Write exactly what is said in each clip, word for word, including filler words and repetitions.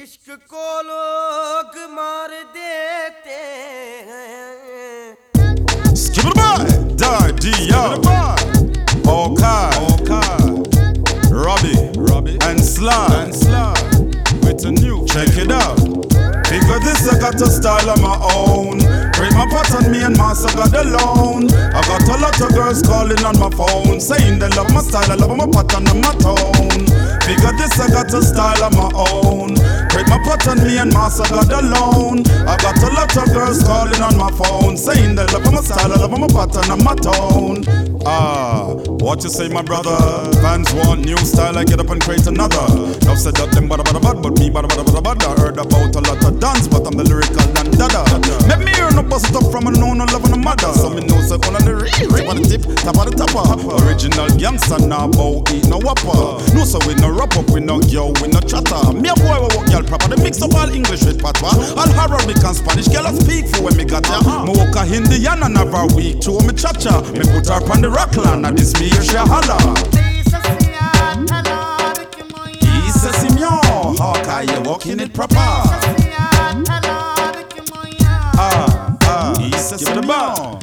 इश्क को लोग मार देते हैं. Skip it boy, Daddy, yo. Okay, okay. Robbie, Robbie, and Sly, and Sly. With a new, check it out. Figure this, I got a style of my own. Bring my pot on me and master got alone. I got a lot of girls calling on my phone, saying they love my style, I love my pattern and my tone. Figure this, I got a style of my own. Break my pot on me and master got alone. I got a lot of girls calling on my phone, saying they love my style, I love my pattern and my tone. Ah, what you say, my brother? Fans want new style, I get up and create another. Now said that them bada bada bad, but me bada bada bada bad. I heard about a lot of dance, but I'm the lyrical dan dada. Make me hear no bust it up from a no no love and a mother. So me know say all of the real tip of the tip, top of the topper. Original gangster now bow eat no whopper. No so we no wrap up, we no yo, we no chatter. Me a boy we walk y'all proper, they mix up all English with patwa. All Arabic and Spanish, girl I speak for when me got ya. Me walk a Hindi and another week to me cha-cha. Me put her on the rockland, and this me here she a holla. Isa Simeon, Hawkeye, you walking it proper. Ah, ah, Isa Simeon.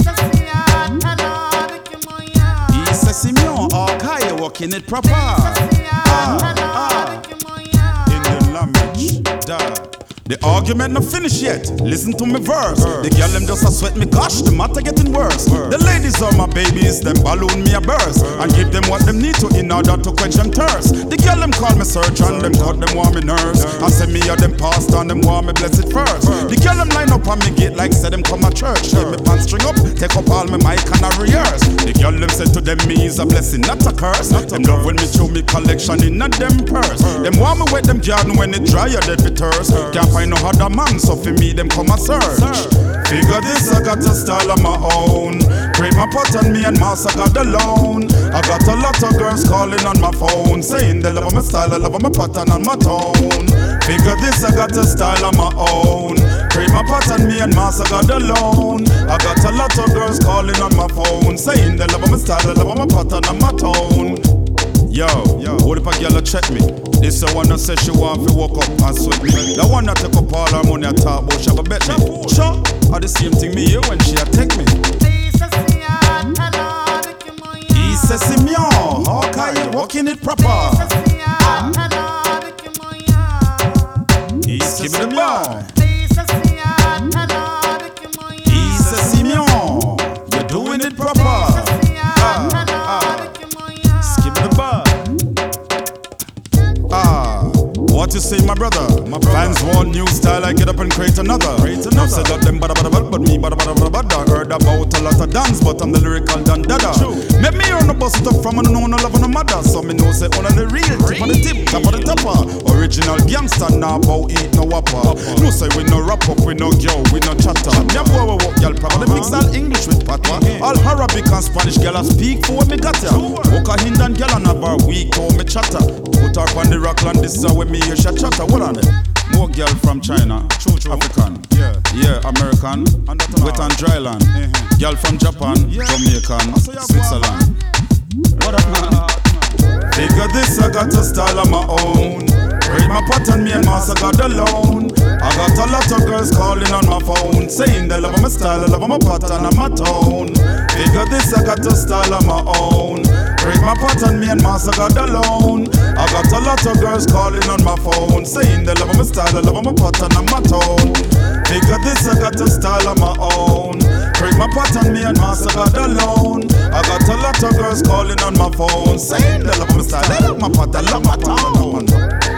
Isa Simeon, Hawkeye, you walking it proper. Ah, ah, Indian language, da. The argument not finished yet. Listen to me verse. verse. The girl them just a sweat me, gosh, the matter getting worse. Verse. The ladies are my babies, them balloon me a burst, verse. And give them what them need to in order to quench them thirst. The girl them call me search and them cut them want me nurse. And send me a them past and them want me blessed first. Verse. The girl them line up on me gate like say them come a church. Give me pants string up, take up all me mic and a rehearse. The girl them said to them me is a blessing, not a curse. Not them a love when me show me collection in a them purse. Verse. Them want me wet them garden when it dry or dead with thirst. Can't find no other man, so for me them come a search. Figure this, I got a style of my own. Create my pot on me and master got alone. I got a lot of girls calling on my phone, saying they love my style, I love my pattern and my tone. Figure this, I got a style of my own. Create my pot on me and master got alone. I got a lot of girls calling on my phone, saying they love my style, I love my pattern and my tone. Yo, yo, what if a girl a check me? This a one that says she want to walk up and sweat me. That one that take up all her money and talk about she go bet me. Sure, are the same thing me here when she attack me. Isa Simeon, how can you walking it proper? Isa Simeon, Isa Simeon, you're doing it proper. What you say, my brother? My brother. Fans want new style, I get up and create another. Create another. Now said that them bada bada bada, but me bada bada bada bada. I heard about a lot of dance, but I'm the lyrical dan dada. Make me hear no bust it up from a no no love and a mother. So me know say all of the real tip on the tip, top of the topper. Original gangster now bow eat no whopper. No say we no rap up, we no yo, we no chatter. Me a boy we walk y'all proper. They mix all English with patwa. All Arabic and Spanish girl I speak for when me got ya. Walk a Hindan girl and a bar week how me chatter. Put her on the rockland, this is how me hear she chatter. What on it? More girl from China, true, true. African, yeah, yeah, American, wet and dry land. Uh-huh. Girl from Japan, yeah. Jamaican, Switzerland. What up, man? Figure this, I got a style of my own. Break my pot on me and master got alone. I got a lot of girls calling on my phone, saying they love my style, I love my pattern and my tone. Figure this, I got a style of my own. Break my pot on me and master got alone. I got a lot of girls calling on my phone, saying they love my style, I love my pattern and my tone. Figure this, I got a style of my own. Break my pot on me and master got alone. I got a lot of girls calling on my phone, saying they love my style, they love my pattern, love my tone.